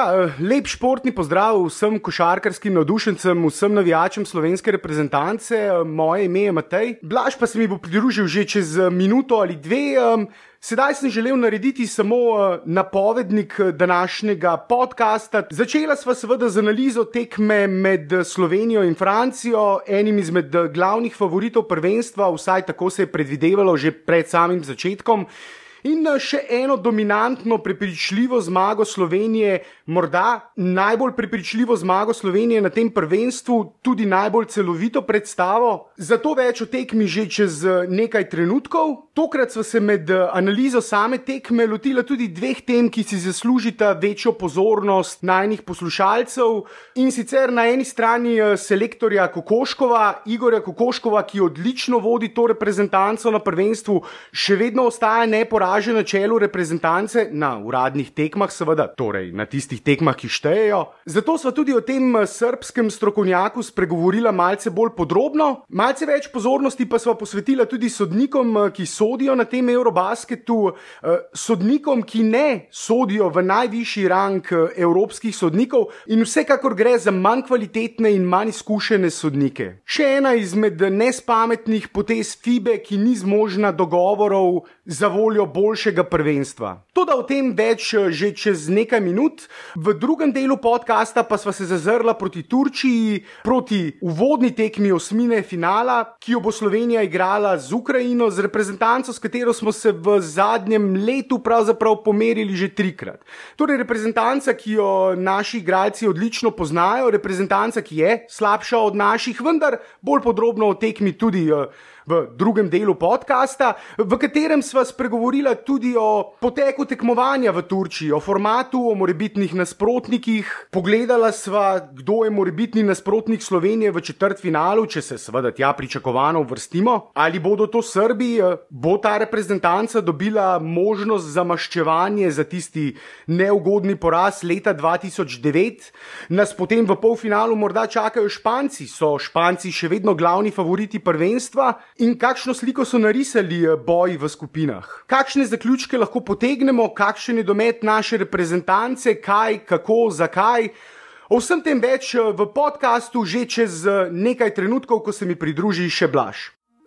Lep športni pozdrav vsem košarkarskim navdušencem, vsem navijačem slovenske reprezentance. Moje ime je Matej. Blaž pa se mi bo pridružil že čez minuto ali dve. Sedaj sem želel narediti samo napovednik današnjega podcasta. Začela sva seveda z analizo tekme med Slovenijo in Francijo, enim izmed glavnih favoritov prvenstva, vsaj tako se je predvidevalo že pred samim začetkom. In še eno dominantno, prepričljivo zmago Slovenije, morda najbolj prepričljivo zmago Slovenije na tem prvenstvu, tudi najbolj celovito predstavo. Zato več o tekmi že čez nekaj trenutkov. Tokrat sva se med analizo same tekme lotila tudi dveh tem, ki si zaslužita večjo pozornost najnih poslušalcev. In sicer na eni strani selektorja Kokoškova, Igorja Kokoškova, ki odlično vodi to reprezentanco na prvenstvu, še vedno ostaja neporažen na čelu reprezentance na uradnih tekmah, seveda, torej na tistih tekmah, ki štejejo. Zato sva tudi o tem srbskem strokovnjaku spregovorila malce bolj podrobno. Malce več pozornosti pa sva posvetila tudi sodnikom, ki sodijo na tem Eurobasketu, sodnikom, ki ne sodijo v najvišji rang evropskih sodnikov in vsekakor gre za manj kvalitetne in manj izkušene sodnike. Še ena izmed nespametnih potez FIBE, ki ni zmožna dogovorov za voljo boljšega prvenstva. Toda o tem več že čez nekaj minut. V drugem delu podcasta pa sva se zazrla proti Turčiji, proti uvodni tekmi osmine finala, ki jo bo Slovenija igrala z Ukrajino, z reprezentanco, s katero smo se v zadnjem letu pravzaprav pomerili že trikrat. Torej reprezentanca, ki jo naši igralci odlično poznajo, reprezentanca, ki je slabša od naših, vendar bolj podrobno o tekmi tudi v drugem delu podcasta, v katerem sva spregovorila tudi o poteku tekmovanja v Turčiji, o formatu, o morebitnih nasprotnikih. Pogledala sva, kdo je morebitni nasprotnik Slovenije v četrtfinalu, če se seveda tja pričakovano uvrstimo. Ali bodo to Srbi? Bo ta reprezentanca dobila možnost za maščevanje za tisti neugodni poraz leta 2009? Nas potem v polfinalu morda čakajo Španci? So Španci še vedno glavni favoriti prvenstva? In kakšno sliko so narisali boji v skupinah? Kakšne zaključke lahko potegnemo, kakšen je domet naše reprezentance, kaj, kako, zakaj? O vsem tem več v podcastu že čez nekaj trenutkov, ko se mi pridruži še Blaž.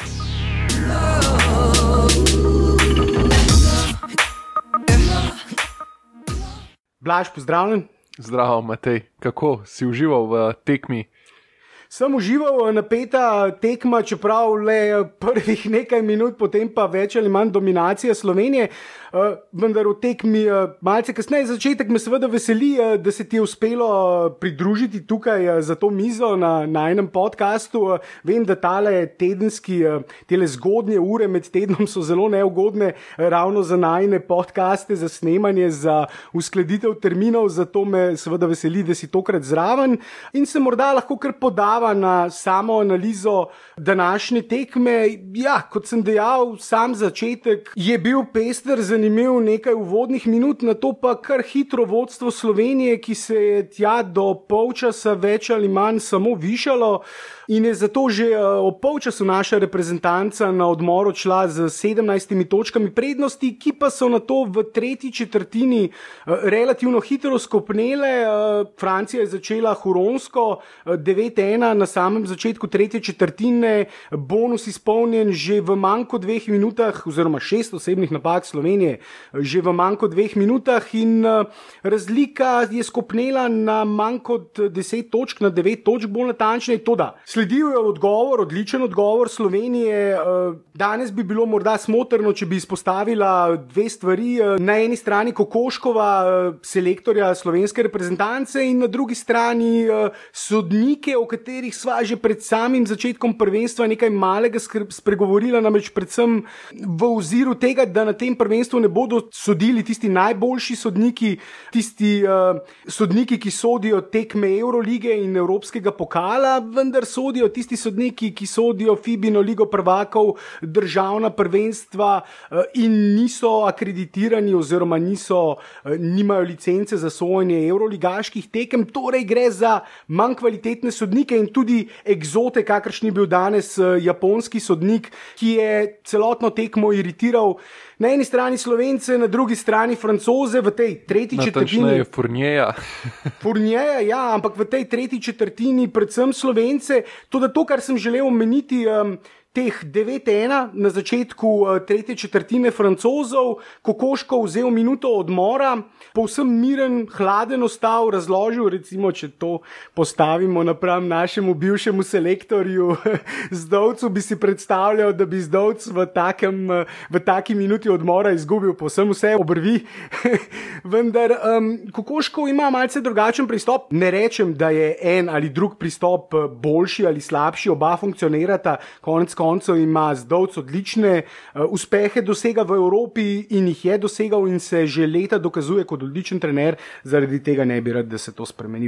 Blaž, pozdravljen. Zdravo, Matej. Kako si užival v tekmi? Sem užival, napeta tekma, čeprav le prvih nekaj minut, potem pa več ali manj dominacija Slovenije, vendar v tekmi malce kasneje. Začetek me seveda veseli, da se ti je uspelo pridružiti tukaj za to mizo na enem podcastu. Vem, da tele zgodnje ure med tednom so zelo neugodne ravno za najine podcaste, za snemanje, za uskladitev terminov, zato me seveda veseli, da si tokrat zraven in se morda lahko kar podava na samo analizo današnje tekme. Ja, kot sem dejal, sam začetek je bil pester, zanimiv, nekaj uvodnih minut, nato pa kar hitro vodstvo Slovenije, ki se je tja do polčasa več ali manj samo višalo in je zato že ob polčasu naša reprezentanca na odmor odšla z 17 točkami prednosti, ki pa so nato v tretji četrtini relativno hitro skopnele. Francija je začela huronsko 9-1 na samem začetku tretje četrtine, bonus izpolnjen že v manj kot 2 minutah, oziroma 6 osebnih napak Slovenije že v manj kot 2 minutah in razlika je skopnela na manj kot 10 točk, na 9 točk bolj natančneje. Toda sledil je odgovor, odličen odgovor Slovenije. Danes bi bilo morda smotrno, če bi izpostavila dve stvari. Na eni strani Kokoškova, selektorja slovenske reprezentance, in na drugi strani sodnike, o katerih sva že pred samim začetkom prvenstva nekaj malega spregovorila, namreč predvsem v oziru tega, da na tem prvenstvu ne bodo sodili tisti najboljši sodniki, tisti sodniki, ki sodijo tekme Eurolige in Evropskega pokala, vendar sodijo tisti sodniki, ki sodijo FIBino ligo prvakov, državna prvenstva in niso akreditirani oziroma nimajo licence za sojenje evroligaških tekem. Torej gre za manj kvalitetne sodnike in in tudi egzote, kakršni bil danes japonski sodnik, ki je celotno tekmo iritiral na eni strani Slovence, na drugi strani Francoze v tej tretji četrtini. Fournierja, ja, ampak v tej tretji četrtini predvsem Slovence. To, kar sem želel omeniti, teh 9-1 na začetku tretje četrtine Francozov, Kokoškov vzel minuto odmora, povsem miren, hladen ostal, razložil, recimo, če to postavimo napram našemu bivšemu selektorju Zdovcu, bi si predstavljal, da bi Zdovc v taki minuti odmora izgubil povsem vse obrvi. Vendar Kokoškov ima malce drugačen pristop. Ne rečem, da je en ali drug pristop boljši ali slabši, oba funkcionirata, konec koncev ima Zdovc odlične uspehe dosega v Evropi in jih je dosegal in se že leta dokazuje kot odličen trener, zaradi tega ne bi rad, da se to spremeni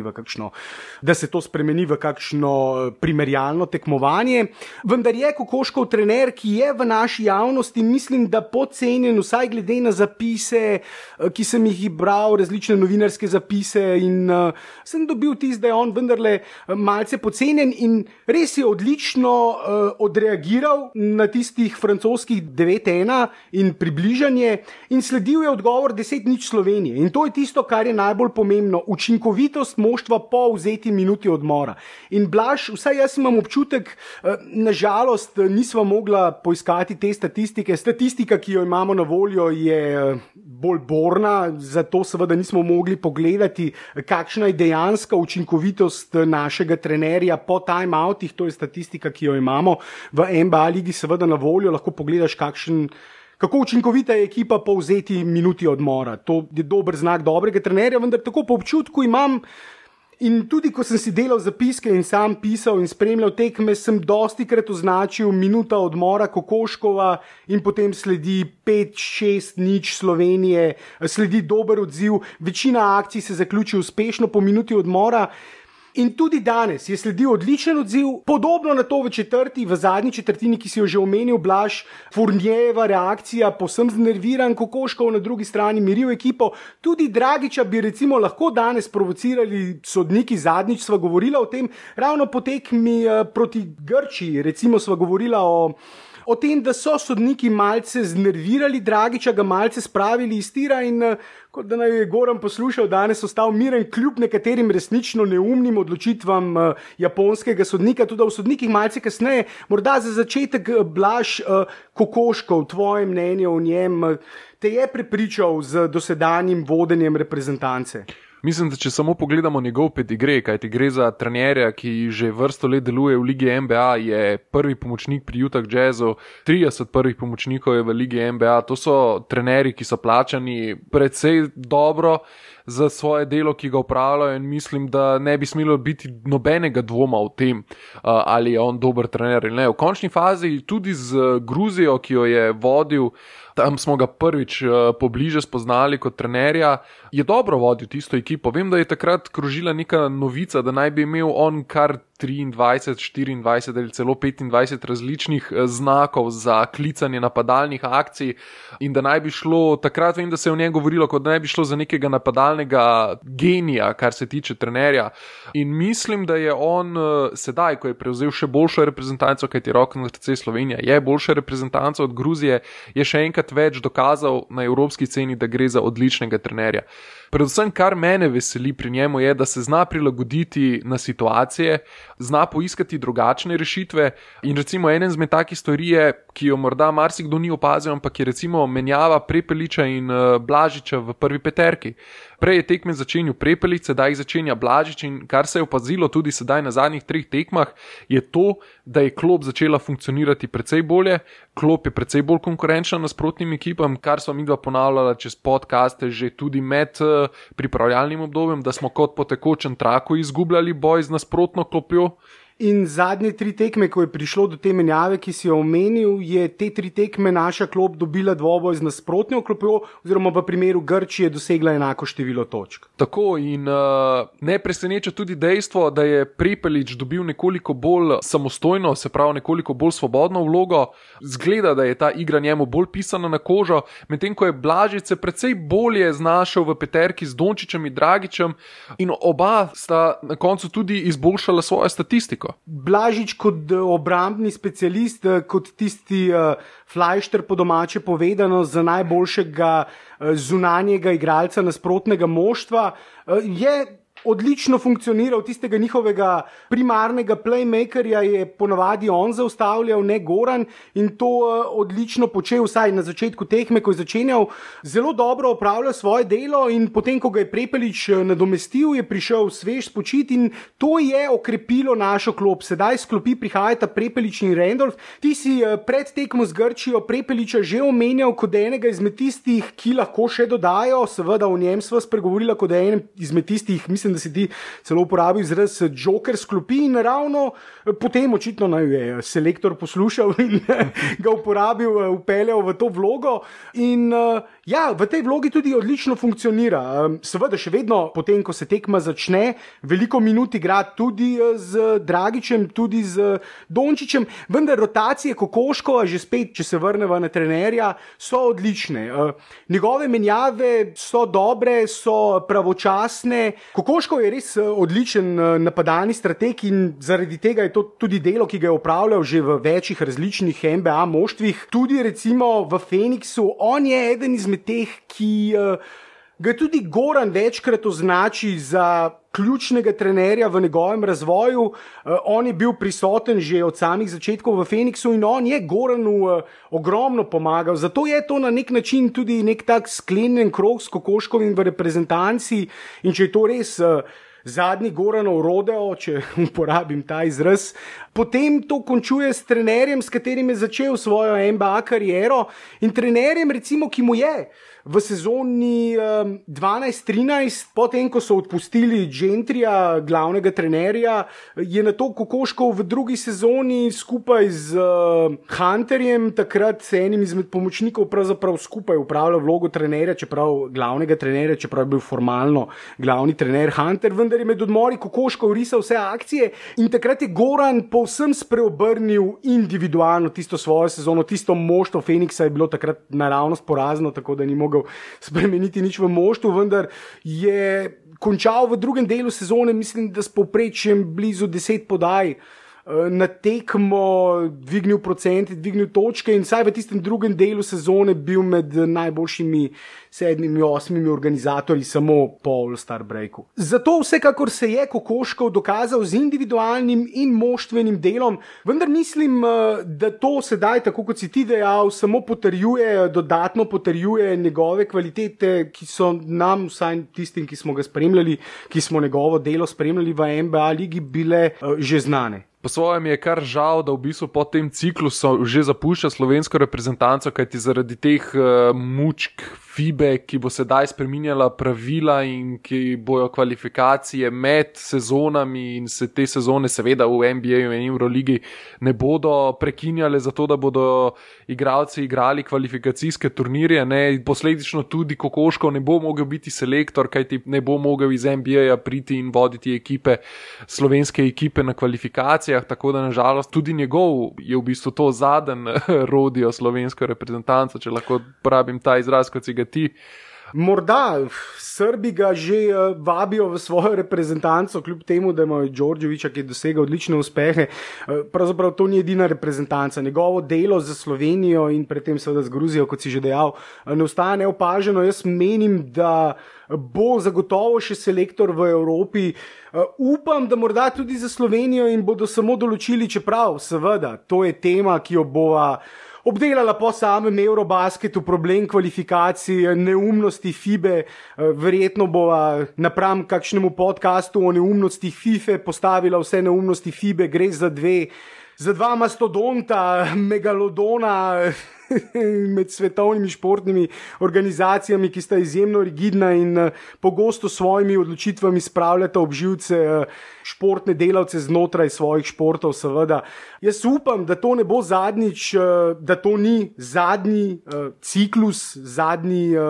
v kakšno primerjalno tekmovanje. Vendar je Kokoškov trener, ki je v naši javnosti, mislim, da podcenjen, vsaj glede na zapise, ki sem jih bral, različne novinarske zapise, in sem dobil tisto, da je on vendarle malce podcenjen in res je odlično odreagiral na tistih francoskih 9-1 in približanje in sledil je odgovor 10-0 Slovenije. In to je tisto, kar je najbolj pomembno, učinkovitost moštva po vzeti minuti odmora. In Blaž, vsaj jaz imam občutek, nažalost nisva mogla poiskati te statistike. Statistika, ki jo imamo na voljo, je bolj borna, zato seveda nismo mogli pogledati, kakšna je dejanska učinkovitost našega trenerja po time-outih. To je statistika, ki jo imamo v NBA ligi seveda na voljo, lahko pogledaš, kako učinkovita je ekipa po vzeti minuti odmora. To je dober znak dobrega trenerja, vendar tako po občutku imam. In tudi, ko sem si delal zapiske in sam pisal in spremljal tekme, sem dostikrat označil minuta odmora Kokoškova in potem sledi 5-6-0 Slovenije, sledi dober odziv, večina akcij se zaključi uspešno po minuti odmora. In tudi danes je sledil odličen odziv, podobno na to v zadnji četrtini, ki si jo že omenil, Blaž, Fournierjeva reakcija, povsem znerviran, Kokoškov na drugi strani miril ekipo. Tudi Dragiča bi recimo lahko danes provocirali sodniki, zadnjič sva govorila o tem, ravno po tekmi proti Grčiji, recimo sva govorila o tem, da so sodniki malce znervirali Dragiča, ga malce spravili iz tira in kot da naj je Goran poslušal, danes ostal miren kljub nekaterim resnično neumnim odločitvam japonskega sodnika, tudi v sodnikih malce kasneje. Morda za začetek, Blaž, Kokoškov, tvoje mnenje o njem, te je prepričal z dosedanjim vodenjem reprezentance? Mislim, da če samo pogledamo njegov pedigre, kajti gre za trenerja, ki že vrsto let deluje v ligi NBA, je prvi pomočnik pri Utah Jazzu, 30 prvih pomočnikov je v ligi NBA, to so trenerji, ki so plačani precej dobro za svoje delo, ki ga upravljajo, in mislim, da ne bi smelo biti nobenega dvoma v tem, ali je on dober trener ali ne. V končni fazi tudi z Gruzijo, ki jo je vodil, tam smo ga prvič pobliže spoznali kot trenerja, je dobro vodil tisto ekipo. Vem, da je takrat krožila neka novica, da naj bi imel on kar 23, 24 ali celo 25 različnih znakov za klicanje napadalnih akcij in da naj bi šlo, takrat vem, da se je o njem govorilo, kot da naj bi šlo za nekega napadalnega genija, kar se tiče trenerja. In mislim, da je on sedaj, ko je prevzel še boljšo reprezentanco, kajti roko na srce Slovenija je boljša reprezentanca od Gruzije, je še enkrat več dokazal na evropski sceni, da gre za odličnega trenerja. Predvsem, kar mene veseli pri njemu, je, da se zna prilagoditi na situacije, zna poiskati drugačne rešitve in recimo eden izmed takih stvari je, ki jo morda marsikdo ni opazil, ampak je recimo menjava Prepeliča in Blažiča v prvi peterki. Prej je tekme začenjal Prepelič, sedaj jih začenja Blažič, in kar se je opazilo tudi sedaj na zadnjih 3 tekmah, je to, da je klop začela funkcionirati precej bolje, klop je precej bolj konkurenčna nasprotnim ekipam, kar smo midva ponavljala čez podcaste že tudi med pripravljalnim obdobjem, da smo kot po tekočem traku izgubljali boj z nasprotno klopjo. In zadnje 3 tekme, ko je prišlo do te menjave, ki si jo omenil, je te 3 tekme naša klop dobila dvoboj z nasprotno klopjo, oziroma v primeru Grčije dosegla enako število točk. Tako, in ne preseneča tudi dejstvo, da je Prepelič dobil nekoliko bolj samostojno, se pravi nekoliko bolj svobodno vlogo. Zgleda, da je ta igra njemu bolj pisana na kožo, medtem ko je Blažič se precej bolje znašel v peterki z Dončićem in Dragićem in oba sta na koncu tudi izboljšala svojo statistiko. razliko. Blažič kot obrambni specialist, kot tisti Fleischter po domače povedano za najboljšega zunanjega igralca nasprotnega moštva, je odlično funkcioniral, tistega njihovega primarnega playmakerja je ponavadi on zaustavljal, ne Goran, in to odlično počel, vsaj na začetku tekme, ko je začenjal zelo dobro opravljal svoje delo, in potem, ko ga je Prepelič nadomestil, je prišel svež spočit in to je okrepilo našo klop. Sedaj s klopi prihajata Prepelič in Randolph. Ti si pred tekmo z Grčijo Prepeliča že omenjal kot enega izmed tistih, ki lahko še dodajo, seveda o njem sva spregovorila kot enem izmed tistih, mislim, da si ti celo uporabil izraz joker sklopi, in ravno potem očitno naj je selektor poslušal in ga uporabil, upeljal v to vlogo in ja, v tej vlogi tudi odlično funkcionira. Seveda še vedno potem, ko se tekma začne, veliko minut igra tudi z Dragičem, tudi z Dončićem, vendar rotacije Kokoškova, že spet, če se vrneva na trenerja, so odlične. Njegove menjave so dobre, so pravočasne. Kokoškov je res odličen napadalni strateg in zaradi tega je to tudi delo, ki ga je opravljal že v večjih različnih NBA moštvih. Tudi recimo v Phoenixu, on je eden izmed teh, ki ga tudi Goran večkrat označi za ključnega trenerja v njegovem razvoju. On je bil prisoten že od samih začetkov v Phoenixu in on je Goranu ogromno pomagal. Zato je to na nek način tudi nek tak sklenjen krog s Kokoškovim v reprezentanci, in če je to res zadnji Goranov rodeo, če uporabim ta izraz, potem to končuje s trenerjem, s katerim je začel svojo NBA kariero, in trenerjem recimo, ki mu je v sezoni 12-13, potem ko so odpustili Gentrija, glavnega trenerja, je na to Kokoškov v drugi sezoni skupaj z Hunterjem, takrat enim izmed pomočnikov, pravzaprav skupaj upravljal vlogo trenerja, čeprav glavnega trenerja, čeprav je bil formalno glavni trener Hunter, vendar je med odmori Kokoškov risal vse akcije in takrat je Goran povsem spreobrnil individualno tisto svojo sezono, tisto moštvo Phoenixa je bilo takrat naravnost porazno, tako da ni mogel spremeniti nič v moštvu, vendar je končal v drugem delu sezone, mislim, da s povprečjem blizu 10 podaj na tekmo, dvignil procente, dvignil točke in vsaj v tistem drugem delu sezone bil med najboljšimi 7-8 organizatorji samo po All-Star breaku. Zato vsekakor se je Kokoškov dokazal z individualnim in moštvenim delom, vendar mislim, da to sedaj, tako kot si ti dejal, samo potrjuje, dodatno potrjuje njegove kvalitete, ki so nam, vsaj tistim, ki smo ga spremljali, ki smo njegovo delo spremljali v NBA ligi, bile že znane. Po svojem je kar žal, da v bistvu po tem ciklusu že zapušča slovensko reprezentanco, kajti zaradi teh mučk FIBE, ki bo sedaj spreminjala pravila in ki bojo kvalifikacije med sezonami in se te sezone seveda v NBA in Euroligi ne bodo prekinjale zato, da bodo igralci igrali kvalifikacijske turnirje, ne, posledično tudi Kokoškov ne bo mogel biti selektor, kajti ne bo mogel iz NBA priti in voditi ekipe, slovenske ekipe na kvalifikacijah, tako da nažalost tudi njegov je v bistvu to zadnji rodeo slovensko reprezentanco, če lahko uporabim ta izraz, kot si ga ti. Morda Srbi ga že vabijo v svojo reprezentanco, kljub temu, da ima Đorđevića, ki dosega odlične uspehe. Pravzaprav to ni edina reprezentanca. Njegovo delo za Slovenijo in predtem seveda z Gruzijo, kot si že dejal, ne ostaja neopaženo. Jaz menim, da bo zagotovo še selektor v Evropi. Upam, da morda tudi za Slovenijo in bodo samo določili, čeprav seveda to je tema, ki jo bova obdelala po samem Eurobasketu, problem kvalifikacij, neumnosti FIBE, verjetno bova napram kakšnemu podcastu o neumnosti FIFA postavila vse neumnosti FIBE, gre za dva mastodonta, megalodona med svetovnimi športnimi organizacijami, ki sta izjemno rigidna in pogosto svojimi odločitvami spravljata ob živce športne delavce znotraj svojih športov, seveda. Jaz upam, da to ne bo zadnjič, da to ni zadnji ciklus, zadnji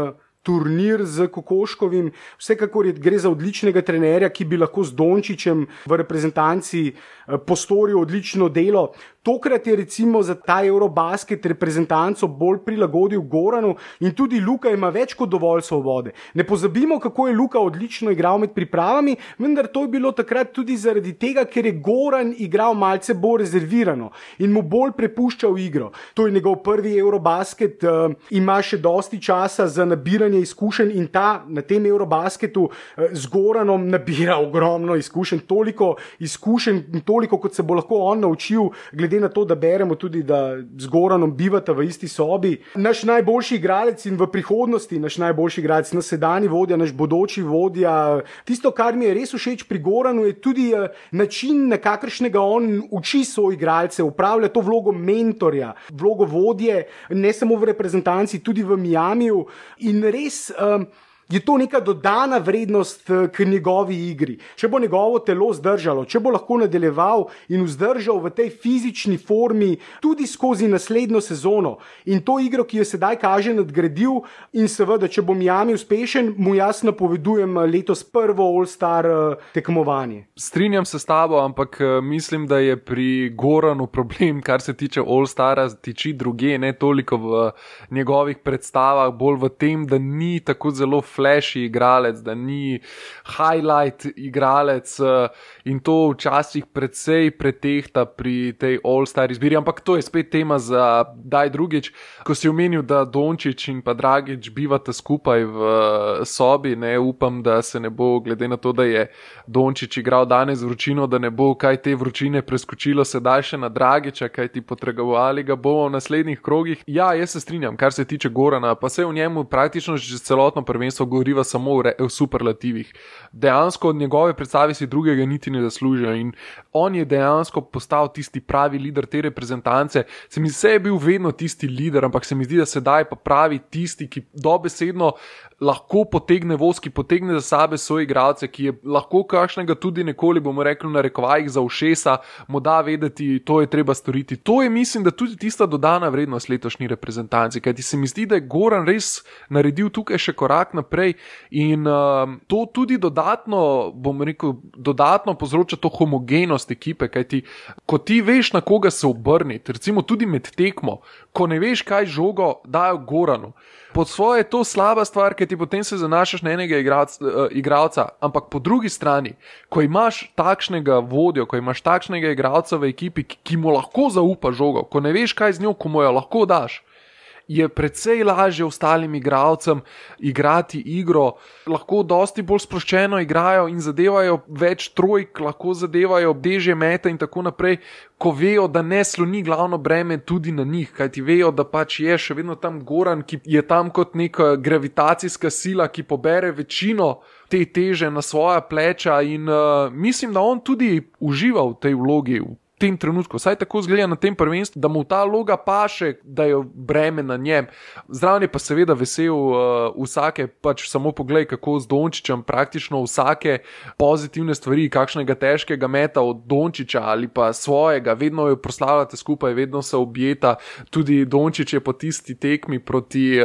turnir z Kokoškovim. Vsekakor gre za odličnega trenerja, ki bi lahko z Dončićem v reprezentanci postoril odlično delo. Tokrat je recimo za ta Eurobasket reprezentanco bolj prilagodil Goranu in tudi Luka ima več kot dovolj svobode. Ne pozabimo, kako je Luka odlično igral med pripravami, vendar to je bilo takrat tudi zaradi tega, ker je Goran igral malce bolj rezervirano in mu bolj prepuščal igro. To je njegov prvi Eurobasket, ima še dosti časa za nabiranje izkušenj in na tem Eurobasketu z Goranom nabira ogromno izkušenj, toliko izkušenj, toliko kot se bo lahko on naučil, glede na to, da beremo tudi, da z Goranom bivata v isti sobi. Naš najboljši igralec in v prihodnosti naš najboljši igralec, naš sedanji vodja, naš bodoči vodja. Tisto, kar mi je res všeč pri Goranu, je tudi način, na kakršnega on uči svoje igralce, upravlja to vlogo mentorja, vlogo vodje, ne samo v reprezentanci, tudi v Miamiju in res je to neka dodana vrednost k njegovi igri. Če bo njegovo telo zdržalo, če bo lahko nadaljeval in vzdržal v tej fizični formi tudi skozi naslednjo sezono in to igro, ki jo sedaj kaže, nadgradil in seveda, če bo Miami uspešen, mu jaz napovedujem letos prvo All-Star tekmovanje. Strinjam se s tabo, ampak mislim, da je pri Goranu problem, kar se tiče All-Stara, tiči druge, ne toliko v njegovih predstavah, bolj v tem, da ni tako zelo flashy igralec, da ni highlight igralec in to včasih precej pretehta pri tej All-Star izbiri, ampak to je spet tema za daj drugič. Ko si omenil, da Dončić in pa Dragić bivata skupaj v sobi, ne upam, da se ne bo, glede na to, da je Dončić igral danes vročino, da ne bo kaj te vročine preskočilo sedaj še na Dragića, kaj ti potrebovali ga bomo v naslednjih krogih. Ja, jaz se strinjam, kar se tiče Gorana, pa se v njemu praktično že celotno prvenstvo govoriva samo v superlativih. Dejansko od njegove predstave si drugega niti ne zaslužijo in on je dejansko postal tisti pravi lider te reprezentance. Se mi zdi, je bil vedno tisti lider, ampak se mi zdi, da sedaj pa pravi tisti, ki dobesedno lahko potegne voz, ki potegne za sebe svoje igralce, ki je lahko kakšnega tudi nekoli, bomo rekli, na rekovajih za ušesa, mu da vedeti, to je treba storiti. To je, mislim, da tudi tista dodana vrednost letošnji reprezentanci, kajti se mi zdi, da je Goran res naredil tukaj še korak naprej in to tudi dodatno, bom rekel, dodatno povzroča to homogenost ekipe, kajti ko ti veš, na koga se obrniti, recimo tudi med tekmo, ko ne veš, kaj žogo dajo Goranu, po svoje je to slaba stvar, ker ti potem se zanašaš na enega igralca, ampak po drugi strani, ko imaš takšnega vodjo, ko imaš takšnega igralca v ekipi, ki mu lahko zaupa žogo, ko ne veš, kaj z njo, ko mu jo lahko daš, je precej lažje ostalim igralcem igrati igro, lahko dosti bolj sproščeno igrajo in zadevajo več trojk, lahko zadevajo težje mete in tako naprej, ko vejo, da ne sloni glavno breme tudi na njih, kajti vejo, da pač je še vedno tam Goran, ki je tam kot neka gravitacijska sila, ki pobere večino te teže na svoja pleča in mislim, da on tudi uživa v tej vlogi, v tem trenutku, vsaj tako zgleda na tem prvenstvu, da mu ta vloga paše, da je breme na njem. Zraven je pa seveda vesel vsake, pač samo poglej, kako z Dončićem praktično vsake pozitivne stvari, kakšnega težkega meta od Dončića ali pa svojega, vedno jo proslavljate skupaj, vedno se objeta. Tudi Dončić je po tisti tekmi proti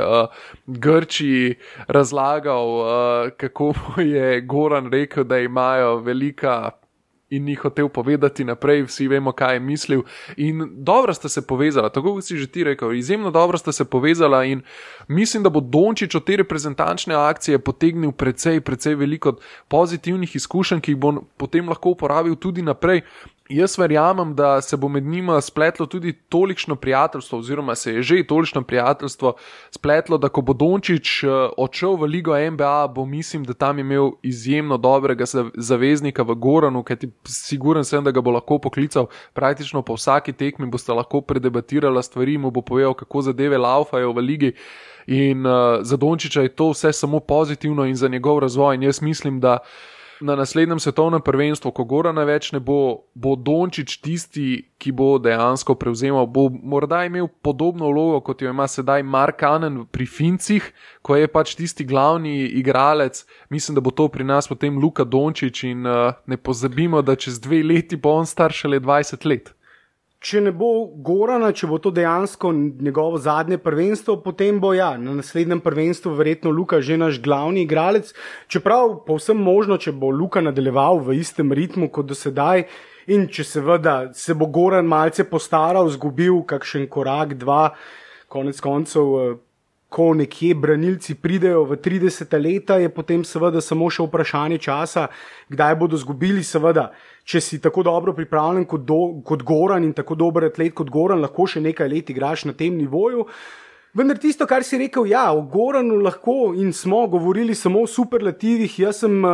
Grčiji razlagal, kako je Goran rekel, da imajo velika in ni hotel povedati naprej, vsi vemo, kaj je mislil. In dobro sta se povezala, tako kot si že ti rekel, izjemno dobro sta se povezala in mislim, da bo Dončić od te reprezentančne akcije potegnil precej veliko pozitivnih izkušenj, ki jih bo potem lahko uporabil tudi naprej. Jaz verjamem, da se bo med njima spletlo tudi tolikšno prijateljstvo, oziroma se je že tolikšno prijateljstvo spletlo, da ko bo Dončić odšel v ligo NBA, bo mislim, da tam imel izjemno dobrega zaveznika v Goranu, kajti siguren sem, da ga bo lahko poklical praktično po vsaki tekmi, boste lahko predebatirala stvari, mu bo povedal, kako zadeve laufajo v ligi in za Dončića je to vse samo pozitivno in za njegov razvoj in jaz mislim, da na naslednjem svetovnem prvenstvu, ko Gorana več ne bo, bo Dončić tisti, ki bo dejansko prevzemal, bo morda imel podobno vlogo, kot jo ima sedaj Markkanen pri Fincih, ko je pač tisti glavni igralec. Mislim, da bo to pri nas potem Luka Dončić in ne pozabimo, da čez 2 leti bo on star šele 20 let. če ne bo Gorana, če bo to dejansko njegovo zadnje prvenstvo, potem bo na naslednjem prvenstvu verjetno Luka že naš glavni igralec. Čeprav povsem možno, če bo Luka nadaljeval v istem ritmu kot do sedaj in če seveda se bo Goran malce postaral, zgubil kakšen korak, dva, konec koncev, ko nekje branilci pridejo v 30 leta, je potem seveda samo še vprašanje časa, kdaj bodo zgubili. Seveda, če si tako dobro pripravljen kot Goran in tako dober atlet kot Goran, lahko še nekaj let igraš na tem nivoju. Vendar tisto, kar si rekel, o Goranu lahko in smo govorili samo o superlativih. Jaz sem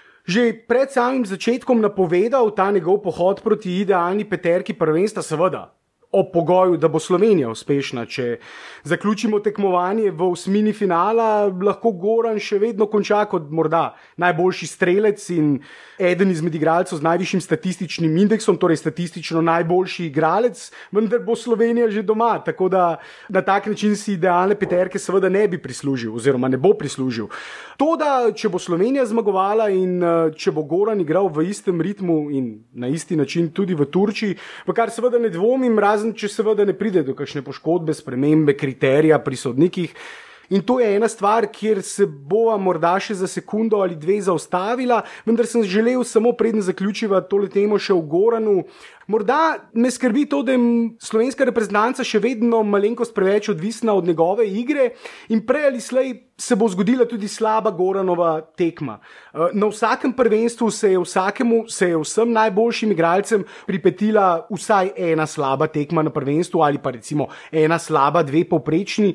že pred samim začetkom napovedal ta njegov pohod proti idealni peterki prvenstva, seveda ob pogoju, da bo Slovenija uspešna. Če zaključimo tekmovanje v osmini finala, lahko Goran še vedno konča kot morda najboljši strelec in eden izmed igralcev z najvišjim statističnim indeksom, torej statistično najboljši igralec, vendar bo Slovenija že doma, tako da na tak način si idealne peterke seveda ne bi prislužil oziroma ne bo prislužil. To, da če bo Slovenija zmagovala in če bo Goran igral v istem ritmu in na isti način tudi v Turčiji, v kar seveda ne dvomim, razen če seveda ne pride do kakšne poškodbe, spremembe kriterija pri sodnikih. In to je ena stvar, kjer se bova morda še za sekundo ali dve zaustavila, vendar sem želel samo preden zaključiva tole temo še v Goranu. Morda me skrbi to, da je slovenska reprezentanca še vedno malenkost preveč odvisna od njegove igre in prej ali slej se bo zgodila tudi slaba Goranova tekma. Na vsakem prvenstvu se je vsem najboljšim igralcem pripetila vsaj ena slaba tekma na prvenstvu ali pa recimo ena slaba, dve povprečni.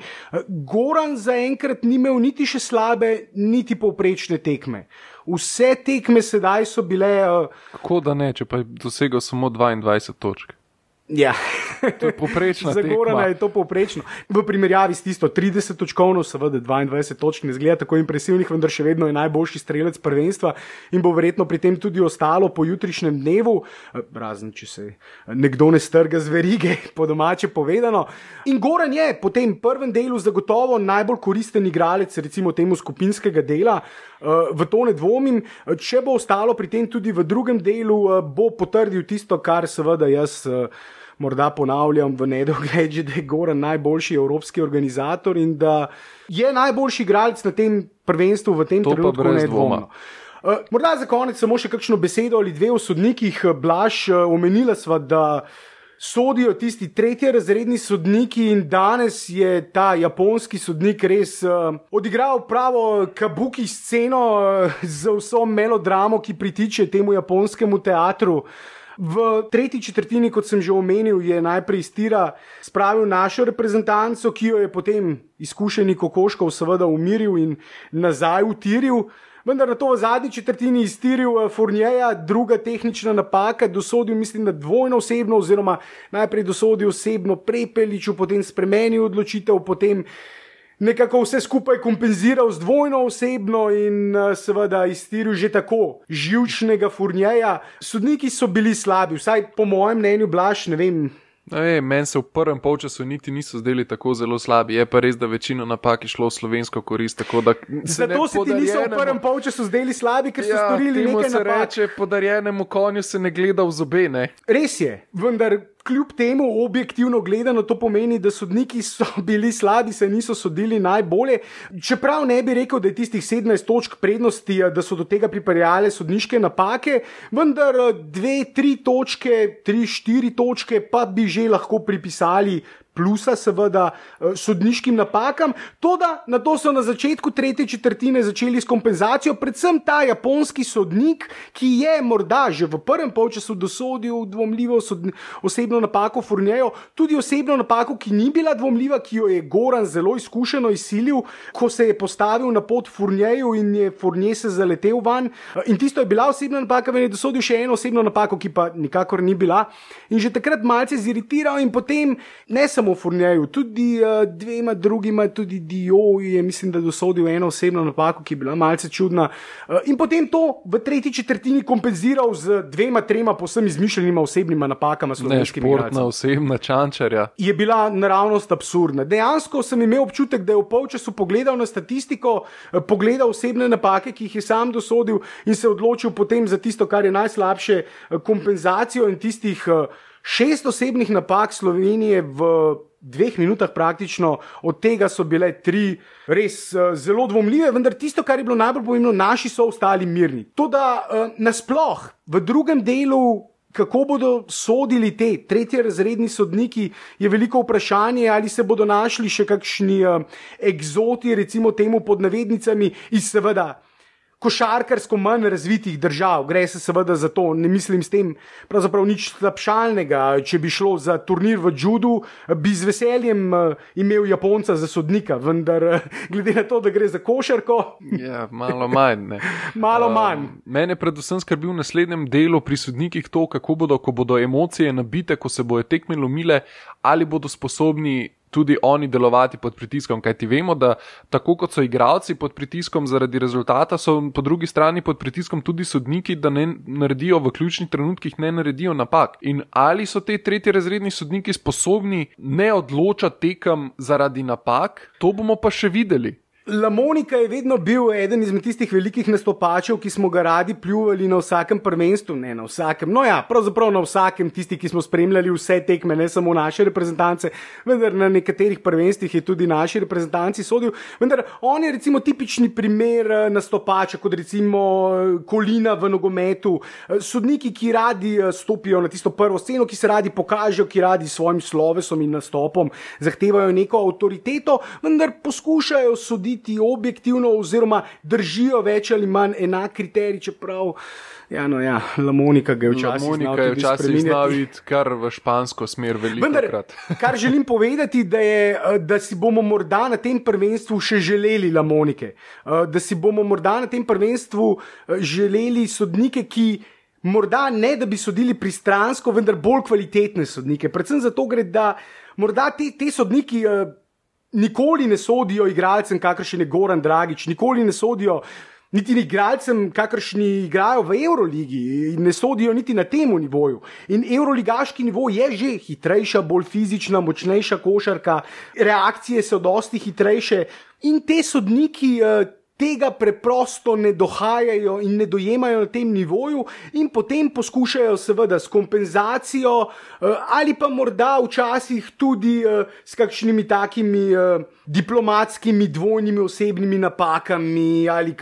Goran zaenkrat ni imel niti še slabe, niti povprečne tekme. Vse tekme sedaj so bile... Kako da ne, če pa je dosegel samo 22 točk? Ja, to je povprečna tekma. Za Gorana je to povprečno. V primerjavi s tisto 30 točkovno, seveda 22 točk ne zgleda tako impresivnih, vendar še vedno je najboljši strelec prvenstva in bo verjetno pri tem tudi ostalo po jutrišnjem dnevu, razen če se nekdo ne strga z verige, po domače povedano. In Goran je po tem prvem delu zagotovo najbolj koristen igralec, recimo temu skupinskega dela, v to ne dvomim. Če bo ostalo pri tem tudi v drugem delu, bo potrdil tisto, kar seveda jaz morda ponavljam v nedogled, da je Goran najboljši evropski organizator in da je najboljši igralec na tem prvenstvu v tem trenutku nedvomno. Morda za konec samo še kakšno besedo ali dve o sodnikih. Blaž, omenila sva, da sodijo tisti tretjerazredni sodniki in danes je ta japonski sodnik res odigral pravo kabuki sceno z vso melodramo, ki pritiče temu japonskemu teatru. V tretji četrtini, kot sem že omenil, je najprej iz tira spravil našo reprezentanco, ki jo je potem izkušeni Kokoškov seveda umiril in nazaj utiril. Vendar na to v zadnji četrtini iztiril Fournierja, druga tehnična napaka, dosodil mislim na dvojno osebno oziroma najprej dosodil osebno Prepeliču, potem spremenil odločitev, potem nekako vse skupaj kompenziral z dvojno osebno in seveda iztiril že tako živčnega Fournierja. Sodniki so bili slabi, vsaj po mojem mnenju, Blaž, ne vem. Meni se v prvem polčasu niti niso zdeli tako zelo slabi, je pa res, da večino napak je šlo v slovensko korist. Zato se ti niso v prvem polčasu zdeli slabi, ker so storili nekaj napak. Se reče, podarjenemu konju se ne gleda v zobe, ne? Res je, vendar kljub temu objektivno gledano to pomeni, da sodniki so bili slabi, se niso sodili najbolje. Čeprav ne bi rekel, da je tistih 17 točk prednosti, da so do tega pripeljale sodniške napake, vendar 2-3 točke, 3-4 točke pa bi že lahko pripisali plusa seveda sodniškim napakam. Toda na to so na začetku tretje četrtine začeli s kompenzacijo, predvsem ta japonski sodnik, ki je morda že v prvem polčasu dosodil dvomljivo osebno napako Fournierju, tudi osebno napako, ki ni bila dvomljiva, ki jo je Goran zelo izkušeno izsilil, ko se je postavil na pot Fournierju in je Fournier se zaletel van. In tisto je bila osebna napaka, ven je dosodil še eno osebno napako, ki pa nikakor ni bila. In že takrat malce ziritiral in potem ne samo Fournierju, tudi dvema drugima, tudi Dio je mislim, da dosodil eno osebno napako, ki je bila malce čudna. In potem to v tretji četrtini kompenziral z 2-3 povsem izmišljenima osebnima napakama slovenskimi igralcem. Športna osebna Čančarja. Je bila naravnost absurdna. Dejansko sem imel občutek, da je v polčasu pogledal na statistiko, pogledal osebne napake, ki jih je sam dosodil in se odločil potem za tisto, kar je najslabše, kompenzacijo in tistih 6 osebnih napak Slovenije v 2 minutah praktično, od tega so bile 3 res zelo dvomljive, vendar tisto, kar je bilo najbolj pomembno, naši so ostali mirni. To, da nasploh v drugem delu, kako bodo sodili te tretjerazredni sodniki, je veliko vprašanje, ali se bodo našli še kakšni egzoti, recimo temu pod navednicami, iz seveda košarkarsko manj razvitih držav. Gre se seveda za to, ne mislim s tem pravzaprav nič slabšalnega. Če bi šlo za turnir v judu, bi z veseljem imel Japonca za sodnika, vendar glede na to, da gre za košarko... Ja, malo manj, ne. Malo manj. Mene predvsem skrbi v naslednjem delu pri sodnikih to, kako bodo, ko bodo emocije nabite, ko se bojo tekme lomile, ali bodo sposobni tudi oni delovati pod pritiskom, kajti vemo, da tako kot so igralci pod pritiskom zaradi rezultata, so po drugi strani pod pritiskom tudi sodniki, da ne naredijo v ključnih trenutkih, ne naredijo napak. In ali so te tretjerazredni sodniki sposobni ne odločati tekem zaradi napak, to bomo pa še videli. Lamonika je vedno bil eden izmed tistih velikih nastopačev, ki smo ga radi pljuvali na vsakem prvenstvu, ne na vsakem, no ja, pravzaprav na vsakem, tisti, ki smo spremljali vse tekme, ne samo naše reprezentance, vendar na nekaterih prvenstvih je tudi naši reprezentanci sodil, vendar on je recimo tipični primer nastopača, kot recimo Kolina v nogometu, sodniki, ki radi stopijo na tisto prvo sceno, ki se radi pokažejo, ki radi s svojim slovesom in nastopom zahtevajo neko avtoriteto, vendar poskušajo soditi objektivno oziroma držijo več ali manj enak kriterij, čeprav Lamonika ga je včasih znal iti kar v špansko smer velikokrat. Kar želim povedati, da si bomo morda na tem prvenstvu še želeli Lamonike, da si bomo morda na tem prvenstvu želeli sodnike, ki morda ne, da bi sodili pristransko, vendar bolj kvalitetne sodnike. Predvsem zato gre, da morda te sodniki nikoli ne sodijo igralcem, kakršen je Goran Dragić, nikoli ne sodijo niti igralcem, kakršni igrajo v Euroligi, ne sodijo niti na temu nivoju. In evroligaški nivo je že hitrejša, bolj fizična, močnejša košarka, reakcije so dosti hitrejše in te sodniki tega preprosto ne dohajajo in ne dojemajo na tem nivoju in potem poskušajo seveda s kompenzacijo ali pa morda včasih tudi s kakšnimi takimi diplomatskimi dvojnimi osebnimi napakami ali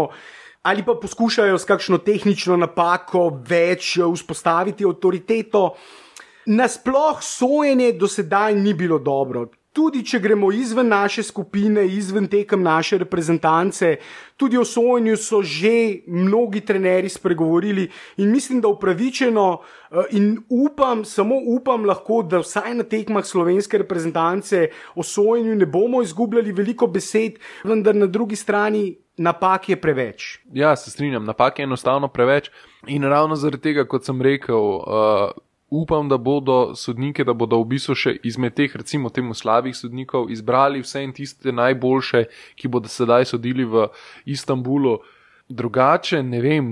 pa poskušajo s kakšno tehnično napako več vzpostaviti avtoriteto. Nasploh sojenje do sedaj ni bilo dobro. Tudi če gremo izven naše skupine, izven tekem naše reprezentance, tudi o sojenju so že mnogi trenerji spregovorili in mislim, da upravičeno in samo upam lahko, da vsaj na tekmah slovenske reprezentance o sojenju ne bomo izgubljali veliko besed, vendar na drugi strani napak je preveč. Ja, se strinjam, napak je enostavno preveč in ravno zaradi tega, kot sem rekel, upam, da bodo sodnike, da bodo v bistvu še izmed teh, recimo temu slabih sodnikov, izbrali vse in tiste najboljše, ki bodo sedaj sodili v Istanbulu. Drugače, ne vem,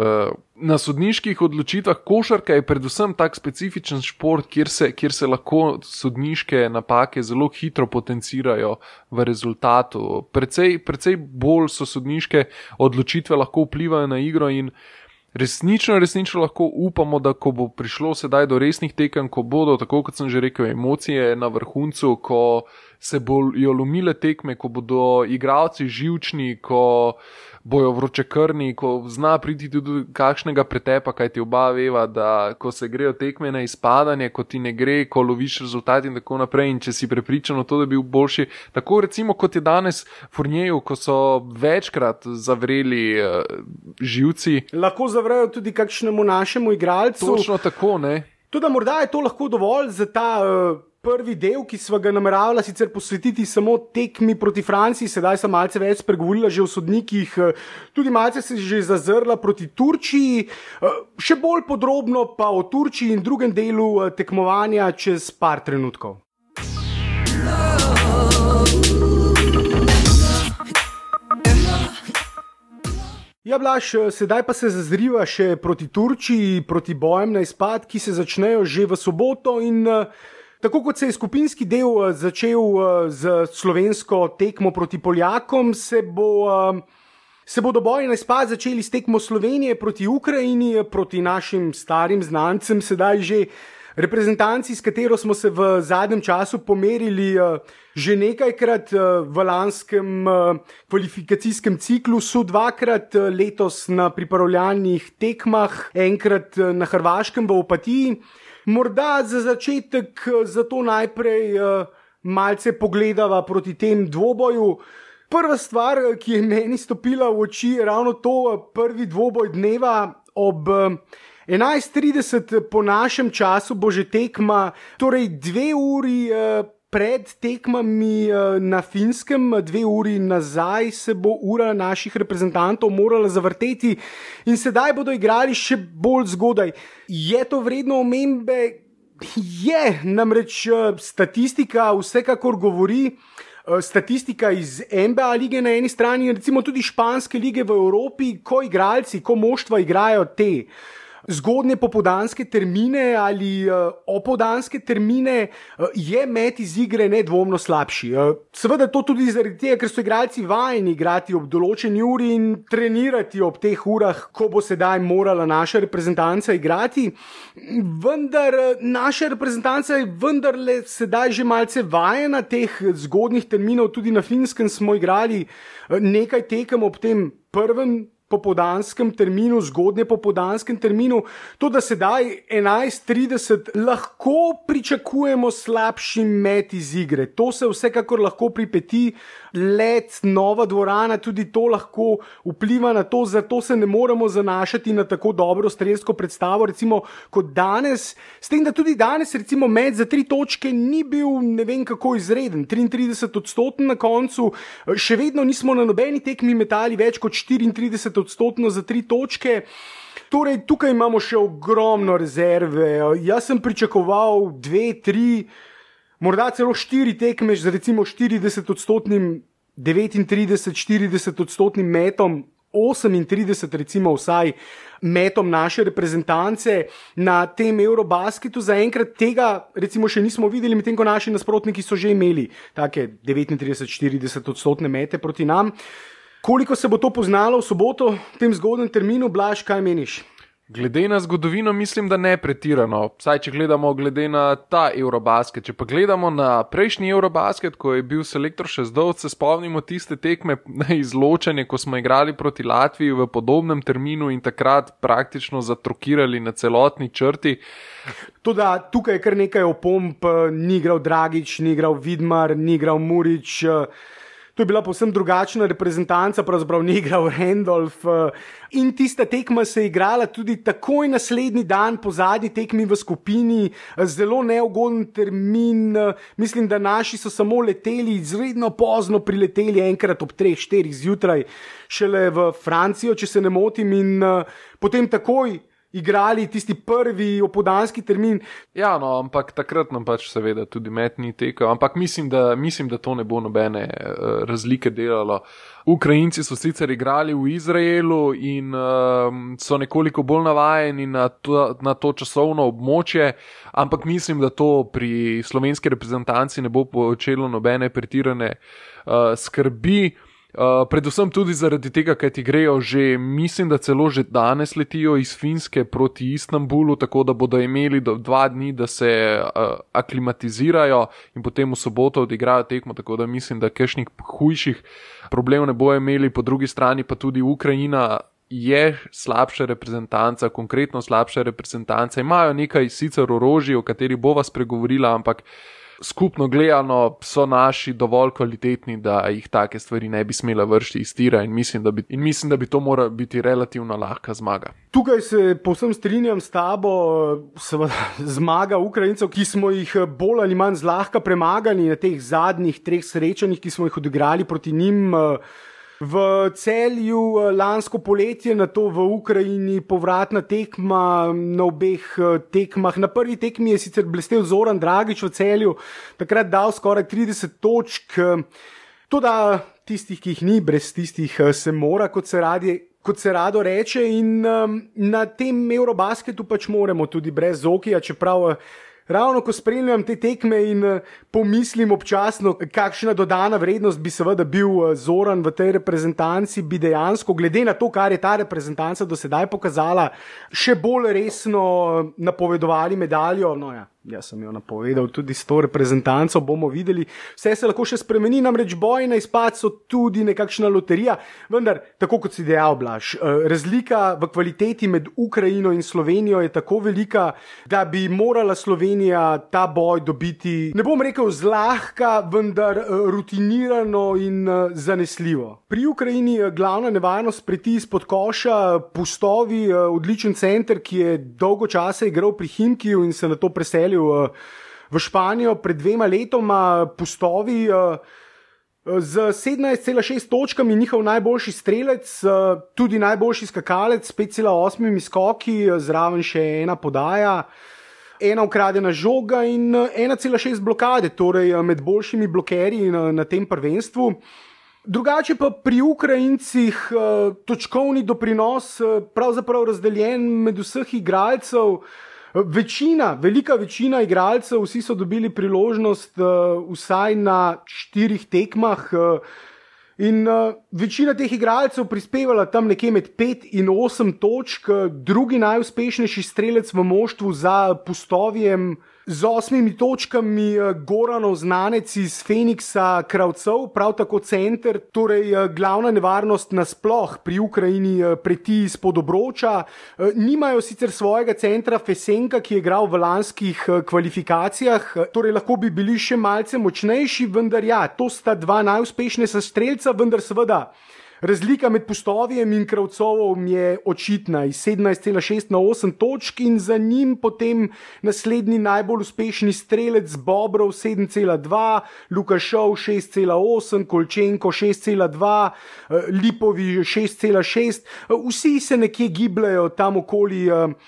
na sodniških odločitvah košarka je predvsem tak specifičen šport, kjer se lahko sodniške napake zelo hitro potencirajo v rezultatu. Precej bolj so sodniške odločitve lahko vplivajo na igro in resnično lahko upamo, da ko bo prišlo sedaj do resnih tekem, ko bodo, tako kot sem že rekel, emocije na vrhuncu, ko se bojo lomile tekme, ko bodo igralci živčni, ko bojo vročekrvni, ko zna priti tudi kakšnega pretepa, kajti oba veva, da ko se grejo tekme na izpadanje, ko ti ne gre, ko loviš rezultat in tako naprej in če si prepričan o to, da bi bil boljši, tako recimo kot je danes Fournierju, ko so večkrat zavreli živci. Lahko zavrejo tudi kakšnemu našemu igralcu. Točno tako, ne? Tudi morda je to lahko dovolj za ta prvi del, ki sva ga nameravala sicer posvetiti samo tekmi proti Franciji, sedaj sem malce več spregovorila že o sodnikih, tudi malce se že zazrla proti Turčiji, še bolj podrobno pa o Turčiji in drugem delu tekmovanja čez par trenutkov. Ja, Blaž, sedaj pa se zazriva še proti Turčiji, proti bojem na izpad, ki se začnejo že v soboto in tako kot se je skupinski del začel z slovensko tekmo proti Poljakom, se bodo boji na izpad začeli s tekmo Slovenije proti Ukrajini, proti našim starim znancem, sedaj že reprezentanci, s katero smo se v zadnjem času pomerili že nekajkrat v lanskem kvalifikacijskem ciklusu, dvakrat letos na pripravljalnih tekmah, enkrat na Hrvaškem v Opatiji. Morda za začetek zato najprej malce pogledava proti tem dvoboju. Prva stvar, ki je meni stopila v oči, je ravno to, prvi dvoboj dneva ob 11:30 po našem času bo že tekma, torej 2 uri pred tekmami na Finskem, 2 uri nazaj se bo ura naših reprezentantov morala zavrteti in sedaj bodo igrali še bolj zgodaj. Je to vredno omembe? Je, namreč statistika vsekakor govori, statistika iz NBA lige na eni strani in recimo tudi španske lige v Evropi, ko igralci, ko moštva igrajo te zgodnje popoldanske termine ali opoldanske termine, je met iz igre nedvomno slabši. Seveda to tudi zaradi tega, ker so igralci vajeni igrati ob določeni uri in trenirati ob teh urah, ko bo sedaj morala naša reprezentanca igrati. Vendar naša reprezentanca je vendarle sedaj že malce vajena teh zgodnjih terminov, tudi na Finskem smo igrali nekaj tekem ob tem prvem popoldanskem terminu, zgodnje popoldanskem terminu, to da sedaj 11:30 lahko pričakujemo slabši met iz igre. To se vsekakor lahko pripeti, let, nova dvorana, tudi to lahko vpliva na to, zato se ne moremo zanašati na tako dobro strelsko predstavo, recimo kot danes, s tem, da tudi danes recimo met za 3 točke ni bil ne vem kako izreden, 33% na koncu, še vedno nismo na nobeni tekmi metali več kot 34% za 3 točke. Torej, tukaj imamo še ogromno rezerve. Jaz sem pričakoval 2, 3, morda celo 4 tekme z recimo 40%, 39-40% metom, 38 recimo vsaj metom naše reprezentance na tem Eurobasketu. Zaenkrat tega recimo še nismo videli, medtem ko naši nasprotniki so že imeli take 39-40% mete proti nam. Koliko se bo to poznalo v soboto, v tem zgodnem terminu, Blaž, kaj meniš? Glede na zgodovino mislim, da ne pretirano, vsaj če gledamo glede na ta Eurobasket. Če pa gledamo na prejšnji Eurobasket, ko je bil selektor Šezdovc, se spomnimo tiste tekme na izločanje, ko smo igrali proti Latviji v podobnem terminu in takrat praktično zatrokirali na celotni črti. Toda tukaj je kar nekaj opomb, ni igral Dragič, ni igral Vidmar, ni igral Murić. To je bila povsem drugačna reprezentanca, pravzaprav ni igral Randolph. In tista tekma se je igrala tudi takoj naslednji dan po zadnji tekmi v skupini. Zelo neugoden termin. Mislim, da naši so samo leteli, izredno pozno prileteli, enkrat ob 3-4 zjutraj, šele v Francijo, če se ne motim, in potem takoj igrali tisti prvi opoldanski termin. Ja, no, ampak takrat nam pač seveda tudi met ni tekel, ampak mislim, da to ne bo nobene razlike delalo. Ukrajinci so sicer igrali v Izraelu in so nekoliko bolj navajeni na to časovno območje, ampak mislim, da to pri slovenski reprezentanci ne bo počelo nobene pretirane skrbi. Predvsem tudi zaradi tega, kaj ti grejo že, mislim, da celo že danes letijo iz Finske proti Istanbulu, tako da bodo imeli 2 dni, da se aklimatizirajo in potem v soboto odigrajo tekmo, tako da mislim, da kakšnih hujših problemov ne bojo imeli. Po drugi strani pa tudi Ukrajina je slabša reprezentanca, konkretno slabša reprezentanca. Imajo nekaj sicer orožij, o kateri bova spregovorila, ampak skupno gledano so naši dovolj kvalitetni, da jih take stvari ne bi smela vršiti iz tira in mislim, da bi to mora biti relativno lahka zmaga. Tukaj se povsem strinjam s tabo, seveda zmaga Ukrajincev, ki smo jih bolj ali manj zlahka premagali na teh zadnjih 3 srečanjih, ki smo jih odigrali proti njim. V Celju lansko poletje, na to v Ukrajini povratna tekma na obeh tekmah. Na prvi tekmi je sicer blestel Zoran Dragič v Celju, takrat dal skoraj 30 točk. Toda tistih, ki jih ni, brez tistih se mora, kot se rado reče, in na tem Eurobasketu pač moramo tudi brez Zokija, čeprav ravno ko spremljam te tekme in pomislim občasno, kakšna dodana vrednost bi seveda bil Zoran v tej reprezentanci, bi dejansko, glede na to, kar je ta reprezentanca do sedaj pokazala, še bolj resno napovedovali medaljo. No ja. Jaz sem jo napovedal tudi s to reprezentanco, bomo videli. Vse se lahko še spremeni, namreč boj na izpad so tudi nekakšna loterija, vendar, tako kot si dejal, Blaž, razlika v kvaliteti med Ukrajino in Slovenijo je tako velika, da bi morala Slovenija ta boj dobiti, ne bom rekel zlahka, vendar rutinirano in zanesljivo. Pri Ukrajini glavna nevarnost preti izpod koša, Pustovi, odličen center, ki je dolgo časa igral pri Himkiju in se na to preselil v Španijo pred 2 letoma. Pustovi z 17,6 točkami, njihov najboljši strelec, tudi najboljši skakalec, 5,8 skoki, zraven še 1 podaja, 1 ukradena žoga in 1,6 blokade, torej med boljšimi blokerji na tem prvenstvu. Drugače pa pri Ukrajincih točkovni doprinos pravzaprav razdeljen med vseh igralcev. Velika večina igralcev, vsi so dobili priložnost vsaj na 4 tekmah in večina teh igralcev prispevala tam nekje med 5 in 8 točk. Drugi najuspešnejši strelec v moštvu za Pustovijem z 8 točkami Goranov, znanec iz Feniksa, Kravcev, prav tako center. Torej glavna nevarnost nasploh pri Ukrajini preti izpod obroča. Nimajo sicer svojega centra Fesenka, ki je igral v lanskih kvalifikacijah, torej lahko bi bili še malce močnejši, vendar ja, to sta 2 najuspešnejša strelca, vendar seveda razlika med Pustovijem in Kravcovom je očitna, iz 17,6 na 8 točk in za njim potem naslednji najbolj uspešni strelec Bobrov 7,2, Lukašov 6,8, Kolčenko 6,2, Lipovi 6,6. Vsi se nekje gibljajo tam okoli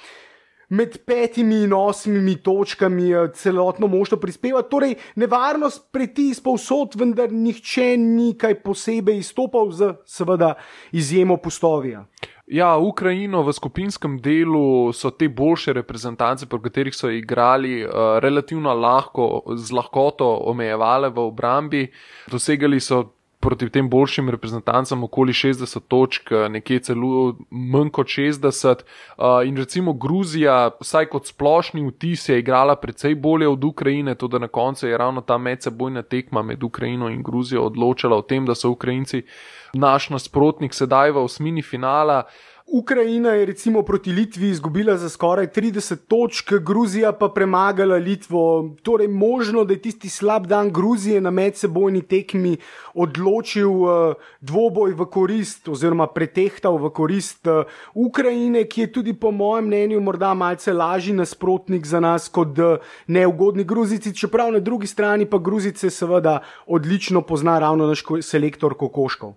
med 5 in 8 točkami, celotno moštvo prispeva. Torej, nevarnost preti izpovsod, vendar nihče ni kaj posebej izstopal, z seveda izjemo Pustovija. Ja, Ukrajino v skupinskem delu so te boljše reprezentance, po katerih so igrali, relativno z lahkoto omejevale v obrambi. Dosegali so proti tem boljšim reprezentancam okoli 60 točk, nekje celo manj kot 60. In recimo Gruzija, vsaj kot splošni vtis, je igrala precej bolje od Ukrajine, to da na koncu je ravno ta medsebojna tekma med Ukrajino in Gruzijo odločala o tem, da so Ukrajinci naš nasprotnik sedaj v osmini finala. Ukrajina je recimo proti Litvi izgubila za skoraj 30 točk, Gruzija pa premagala Litvo. Torej možno, da je tisti slab dan Gruzije na medsebojni tekmi odločil dvoboj v korist oziroma pretehtal v korist Ukrajine, ki je tudi po mojem mnenju morda malce lažji nasprotnik za nas kot neugodni Gruzici, čeprav na drugi strani pa Gruzice seveda odlično pozna ravno naš selektor Kokoškov.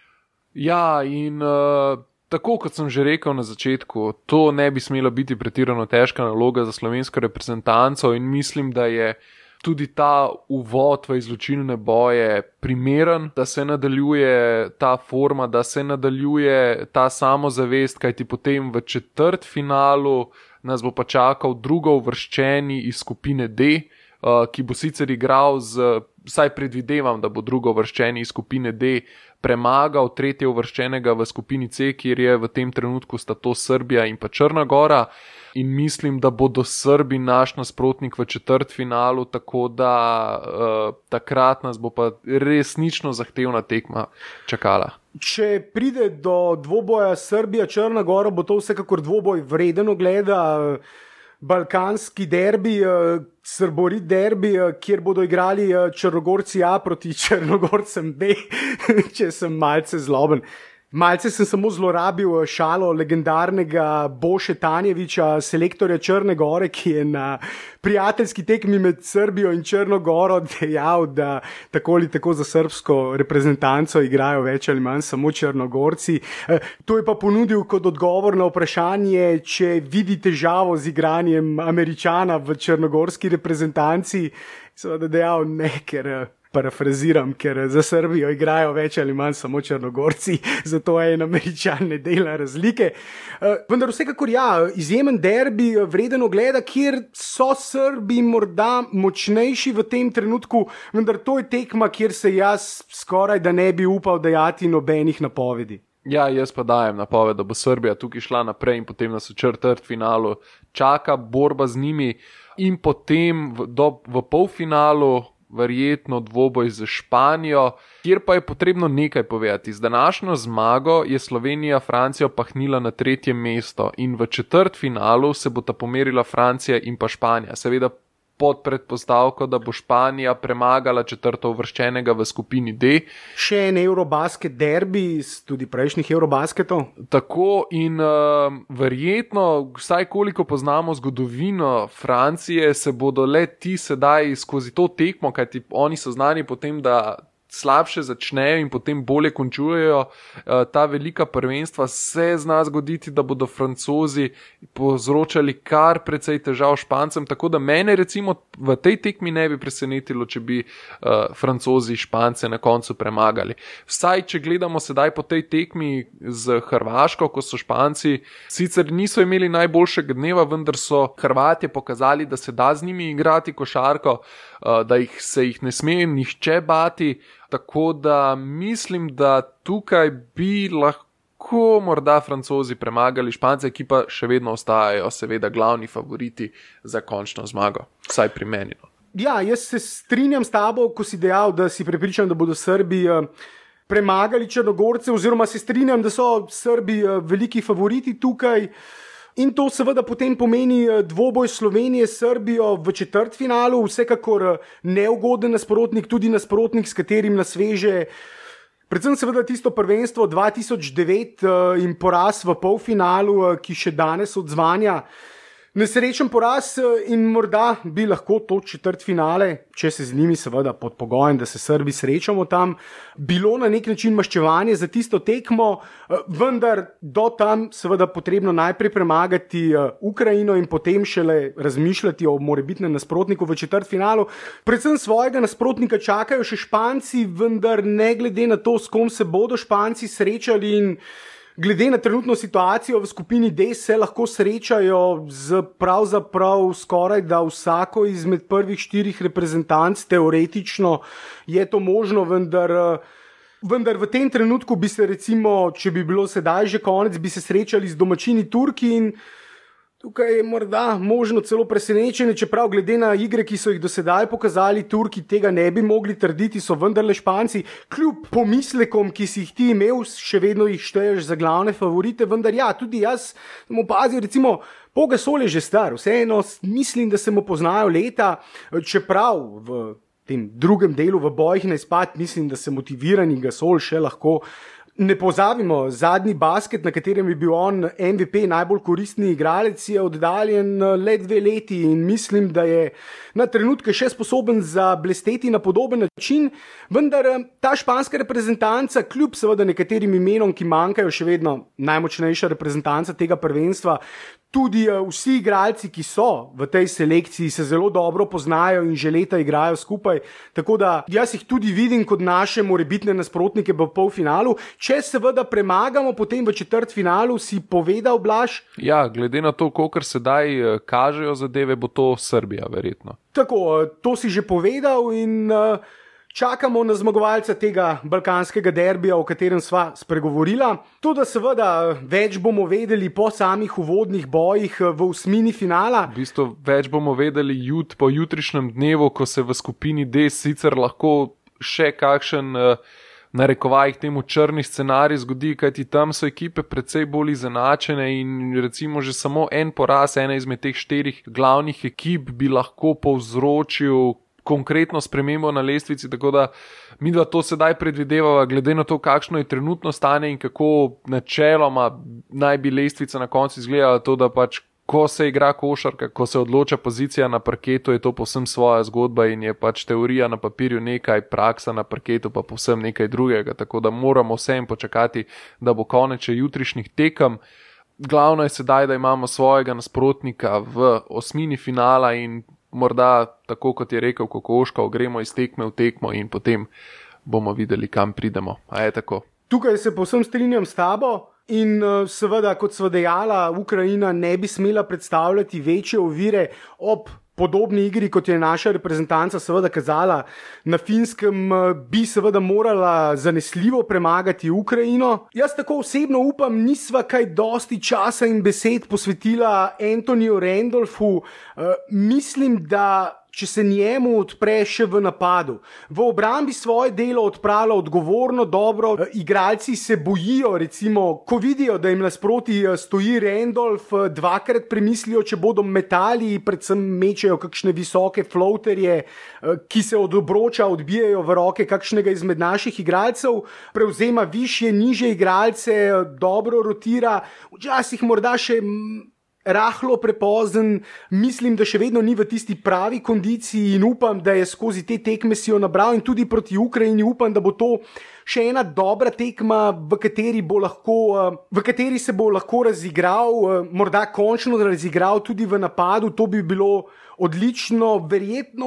Ja, in tako kot sem že rekel na začetku, to ne bi smela biti pretirano težka naloga za slovensko reprezentanco in mislim, da je tudi ta uvod v izločilne boje primeren, da se nadaljuje ta forma, da se nadaljuje ta samozavest, kajti potem v četrtfinalu nas bo pa čakal drugouvrščeni iz skupine D, ki bo sicer igral vsaj predvidevam, da bo drugouvrščeni iz skupine D premagal tretje uvrščenega v skupini C, kjer je v tem trenutku sta to Srbija in pa Črna Gora, in mislim, da bodo Srbi naš nasprotnik v četrtfinalu, tako da takrat nas bo pa resnično zahtevna tekma čakala. Če pride do dvoboja Srbija-Črna Gora, bo to vsekakor dvoboj vreden ogleda. Balkanski derbi, Srborit derbi, kjer bodo igrali Črnogorci A proti Črnogorcem B, če sem malce zloben. Malce sem samo zlorabil šalo legendarnega Boše Tanjeviča, selektorja Črne Gore, ki je na prijateljski tekmi med Srbijo in Črno Goro dejal, da tako ali tako za srbsko reprezentanco igrajo več ali manj samo Črnogorci. To je pa ponudil kot odgovor na vprašanje, če vidi težavo z igranjem Američana v črnogorski reprezentanci. Seveda dejal ne, ker parafraziram, ker za Srbijo igrajo več ali manj samo Črnogorci, zato en Američan ne dela razlike. Vendar vsekakor ja, izjemen derbi, vreden ogleda, kjer so Srbi morda močnejši v tem trenutku, vendar to je tekma, kjer se jaz skoraj da ne bi upal dajati nobenih napovedi. Ja, jaz pa dajem napoved, da bo Srbija tukaj šla naprej in potem nas v četrtfinalu čaka borba z njimi. in potem v polfinalu verjetno dvoboj z Španijo, kjer pa je potrebno nekaj povedati. Z današnjo zmago je Slovenija Francijo pahnila na 3. mesto in v četrtfinalu se bo ta pomerila Francija in pa Španija. Seveda pod predpostavko, da bo Španija premagala četrtouvrščenega v skupini D. Še en Eurobasket derbi iz tudi prejšnjih Eurobasketov. Tako in verjetno, vsaj koliko poznamo zgodovino Francije, se bodo le ti sedaj skozi to tekmo, kajti oni so znani potem, da slabše začnejo in potem bolje končujejo ta velika prvenstva, se zna zgoditi, da bodo Francozi povzročali kar precej težav Špancem, tako da mene recimo v tej tekmi ne bi presenetilo, če bi Francozi Špance na koncu premagali. Vsaj, če gledamo sedaj po tej tekmi z Hrvaško, ko so Španci sicer niso imeli najboljšega dneva, vendar so Hrvatje pokazali, da se da z njimi igrati košarko, da se jih ne sme nihče bati, tako da mislim, da tukaj bi lahko morda Francozi premagali Špance, ki pa še vedno ostajajo seveda glavni favoriti za končno zmago, vsaj pri meni. Ja, jaz se strinjam s tabo, ko si dejal, da si prepričan, da bodo Srbi premagali Črnogorce, oziroma se strinjam, da so Srbi veliki favoriti tukaj. In to seveda potem pomeni dvoboj Slovenije s Srbijo v četrtfinalu, vsekakor neugoden nasprotnik, tudi nasprotnik, s katerim nas veže predvsem seveda tisto prvenstvo 2009 in poraz v polfinalu, ki še danes odzvanja. Nesrečen poraz in morda bi lahko to četrtfinale, če se z njimi seveda pod pogojem, da se Srbi srečamo tam, bilo na nek način maščevanje za tisto tekmo, vendar do tam seveda potrebno najprej premagati Ukrajino in potem šele razmišljati o morebitnem nasprotniku v četrtfinalu. Predvsem svojega nasprotnika čakajo še Španci, vendar ne glede na to, s kom se bodo Španci srečali in glede na trenutno situacijo v skupini D se lahko srečajo z pravzaprav skoraj da vsako izmed prvih 4 reprezentanc, teoretično je to možno, vendar v tem trenutku bi se recimo, če bi bilo sedaj že konec, bi se srečali z domačini Turki in tukaj je morda možno celo presenečenje, čeprav glede na igre, ki so jih do sedaj pokazali Turki, tega ne bi mogli trditi, so vendarle Španci, kljub pomislekom, ki si jih ti imel, še vedno jih šteješ za glavne favorite, vendar ja, tudi jaz sem opazil, recimo, Pau Gasol je že star, vseeno mislim, da se mu poznajo leta, čeprav v tem drugem delu v bojih na izpad, mislim, da se motivirani Gasol še lahko. Ne pozabimo, zadnji basket, na katerem je bil on MVP, najbolj koristni igralec, je oddaljen le 2 leti in mislim, da je na trenutke še sposoben za blesteti na podoben način, vendar ta španska reprezentanca, kljub seveda nekaterim imenom, ki manjkajo, še vedno najmočnejša reprezentanca tega prvenstva, tudi vsi igralci, ki so v tej selekciji, se zelo dobro poznajo in že leta igrajo skupaj, tako da jaz jih tudi vidim kot naše morebitne nasprotnike v polfinalu. Če seveda premagamo potem v četrtfinalu, si povedal, Blaž? Ja, glede na to, kolikor sedaj kažejo zadeve, bo to Srbija verjetno. Tako, to si že povedal in čakamo na zmagovalca tega balkanskega derbija, o katerem sva spregovorila. Tudi seveda več bomo vedeli po samih uvodnih bojih v osmini finala. V bistvu več bomo vedeli po jutrišnjem dnevu, ko se v skupini D sicer lahko še kakšen narekovajih temu črni scenarij zgodi, kajti tam so ekipe precej bolj izenačene in recimo že samo en poraz ene izmed teh 4 glavnih ekip bi lahko povzročil konkretno spremembo na lestvici, tako da midva to sedaj predvidevava, glede na to, kakšno je trenutno stanje in kako načeloma naj bi lestvica na koncu izgledala, to da pač ko se igra košarka, ko se odloča pozicija na parketu, je to povsem svoja zgodba in je pač teorija na papirju nekaj, praksa na parketu pa povsem nekaj drugega, tako da moramo vsem počakati, da bo konec jutrišnjih tekem. Glavno je sedaj, da imamo svojega nasprotnika v osmini finala in morda, tako kot je rekel Kokoškov, gremo iz tekme v tekmo in potem bomo videli, kam pridemo. A je tako? Tukaj se povsem strinjam s tabo in seveda, kot sva dejala, Ukrajina ne bi smela predstavljati večje ovire ob podobni igri, kot je naša reprezentanca seveda kazala na Finskem, bi seveda morala zanesljivo premagati Ukrajino. Jaz tako osebno upam, nisva kaj dosti časa in besed posvetila Anthonyju Randolphu. Mislim, da če se njemu odpre še v napadu, v obrambi svoje delo odpravlja odgovorno, dobro, igralci se bojijo, recimo, ko vidijo, da jim nasproti stoji Randolph, dvakrat premislijo, če bodo metali, predvsem mečejo kakšne visoke floaterje, ki se od obroča odbijajo v roke kakšnega izmed naših igralcev, prevzema višje, nižje igralce, dobro rotira, včasih morda še rahlo prepozen, mislim, da še vedno ni v tisti pravi kondiciji in upam, da je skozi te tekme si jo nabral in tudi proti Ukrajini upam, da bo to še ena dobra tekma, v kateri se bo lahko razigral, morda končno razigral tudi v napadu, to bi bilo odlično, verjetno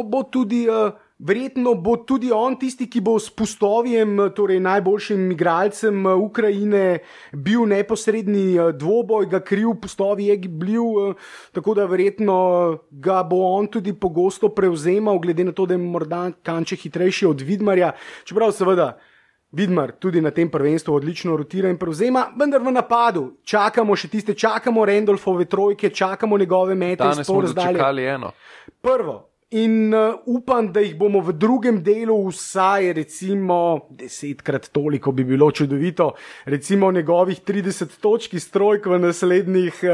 bo tudi on tisti, ki bo s Pustovjem, torej najboljšim igralcem Ukrajine, bil neposredni dvoboj, ga kriv, Pustovi je bil, tako da verjetno ga bo on tudi pogosto prevzemal, glede na to, da je morda kanče hitrejši od Vidmarja, čeprav seveda Vidmar tudi na tem prvenstvu odlično rotira in prevzema, vendar v napadu čakamo Randolphove trojke, čakamo njegove mete. Danes smo dočekali eno. Prvo. In upam, da jih bomo v drugem delu vsaj recimo 10krat toliko, bi bilo čudovito, recimo njegovih 30 točk iz trojk v naslednjih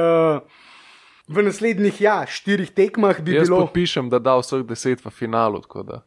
4 tekmah bi Jaz bilo. Jaz podpišem, da da vseh 10 v finalu, tako da.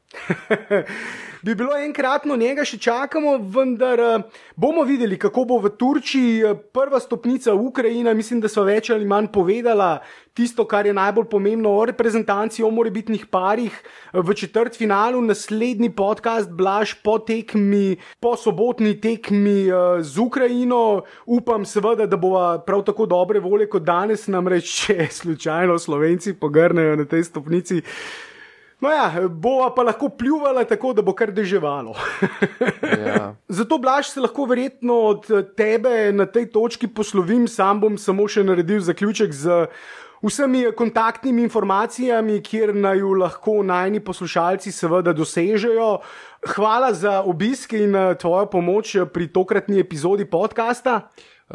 Bi bilo enkratno, njega še čakamo, vendar bomo videli, kako bo v Turčiji. Prva stopnica Ukrajina, mislim, da so več ali manj povedala tisto, kar je najbolj pomembno o reprezentanci, o morebitnih parih v četrtfinalu. Naslednji podcast Blaž po tekmi, po sobotni tekmi z Ukrajino. Upam seveda, da bova prav tako dobre volje kot danes, namreč če slučajno Slovenci pogrnejo na tej stopnici. No ja, bova pa lahko pljuvala tako, da bo kar deževalo. Ja. Zato, Blaž, se lahko verjetno od tebe na tej točki poslovim, sam bom samo še naredil zaključek z vsemi kontaktnimi informacijami, kjer naju lahko najni poslušalci seveda dosežejo. Hvala za obisk in tvojo pomoč pri tokratni epizodi podcasta.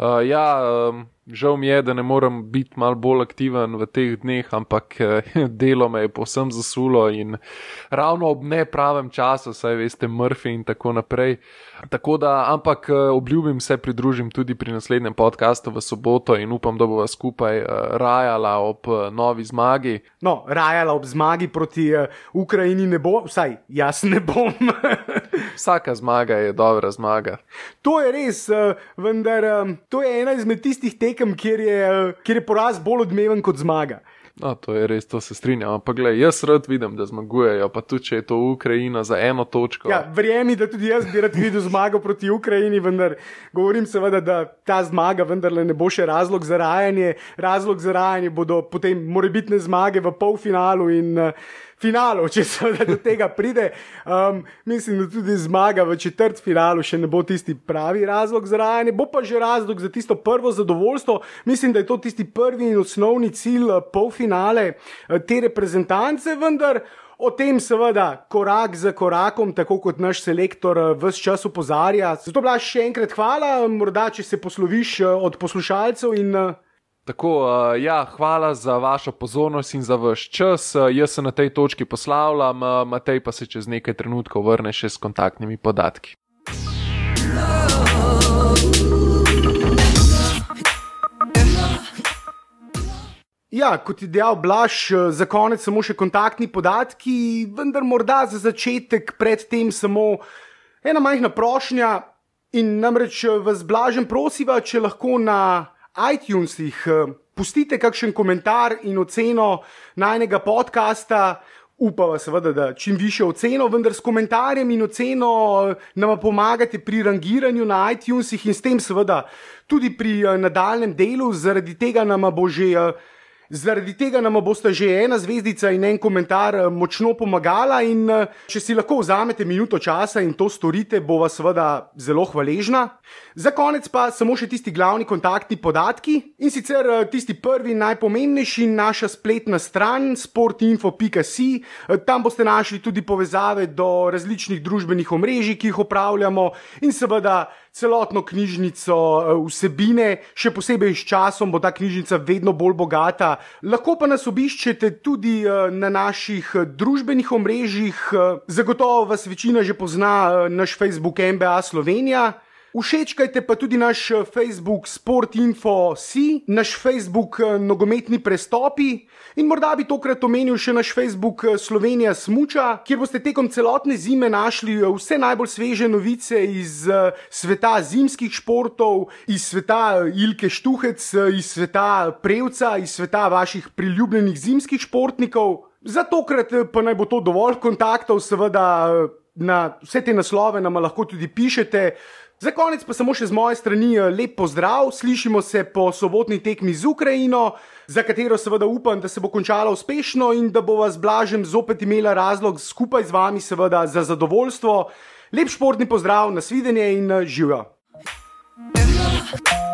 Žal mi je, da ne morem biti malo bolj aktiven v teh dneh, ampak delo me je povsem zasulo in ravno ob nepravem času, saj veste, Murphy in tako naprej. Tako da, ampak obljubim, se pridružim tudi pri naslednjem podcastu v soboto in upam, da bova skupaj rajala ob novi zmagi. No, rajala ob zmagi proti Ukrajini ne bo, vsaj jaz ne bom. Vsaka zmaga je dobra zmaga. To je res, vendar to je ena izmed tistih tekem, kjer je poraz bolj odmeven kot zmaga. No, to je res, to se strinjam. Ampak glej, jaz rad vidim, da zmagujejo, pa tudi če je to Ukrajina za 1 točko. Ja, verjemi, da tudi jaz bi rad videl zmago proti Ukrajini, vendar govorim seveda, da ta zmaga vendarle ne bo še razlog za rajanje. Razlog za rajanje bodo potem morebitne zmage v polfinalu in finalu, če seveda do tega pride. Mislim, da tudi zmaga v četrtfinalu še ne bo tisti pravi razlog za rajanje, bo pa že razlog za tisto prvo zadovoljstvo. Mislim, da je to tisti prvi in osnovni cilj polfinale te reprezentance, vendar o tem seveda korak za korakom, tako kot naš selektor ves čas opozarja. Zato, Blaž, še enkrat hvala, morda če se posloviš od poslušalcev in Tako, hvala za vašo pozornost in za vaš čas. Jaz se na tej točki poslavljam, Matej pa se čez nekaj trenutkov vrne še s kontaktnimi podatki. Ja, kot je dejal Blaž, za konec samo še kontaktni podatki, vendar morda za začetek predtem samo ena majhna prošnja in namreč vas, Blažem, prosiva, če lahko na iTunesih pustite kakšen komentar in oceno najnega podcasta. Upava seveda, da čim više oceno, vendar s komentarjem in oceno nama pomagate pri rangiranju na iTunesih in s tem seveda tudi pri nadaljnem delu. Zaradi tega nama bo že Zaradi tega nam bosta že ena zvezdica in en komentar močno pomagala in če si lahko vzamete minuto časa in to storite, bova seveda zelo hvaležna. Za konec pa samo še tisti glavni kontaktni podatki in sicer tisti prvi najpomembnejši, naša spletna stran sportinfo.si. Tam boste našli tudi povezave do različnih družbenih omrežij, ki jih opravljamo in seveda celotno knjižnico vsebine, še posebej s časom bo ta knjižnica vedno bolj bogata. Lahko pa nas obiščete tudi na naših družbenih omrežjih. Zagotovo vas večina že pozna naš Facebook NBA Slovenija. Všečkajte pa tudi naš Facebook Sportinfo.si, naš Facebook Nogometni prestopi in morda bi tokrat omenil še naš Facebook Slovenija smuča, kjer boste tekom celotne zime našli vse najbolj sveže novice iz sveta zimskih športov, iz sveta Ilke Štuhec, iz sveta Prevca, iz sveta vaših priljubljenih zimskih športnikov. Za tokrat pa naj bo to dovolj kontaktov, seveda na vse te naslove nam lahko tudi pišete. Za konec pa samo še z moje strani lep pozdrav, slišimo se po sobotni tekmi z Ukrajino, za katero seveda upam, da se bo končala uspešno in da bova z Blažem zopet imela razlog skupaj z vami seveda za zadovoljstvo. Lep športni pozdrav, nasvidenje in živjo!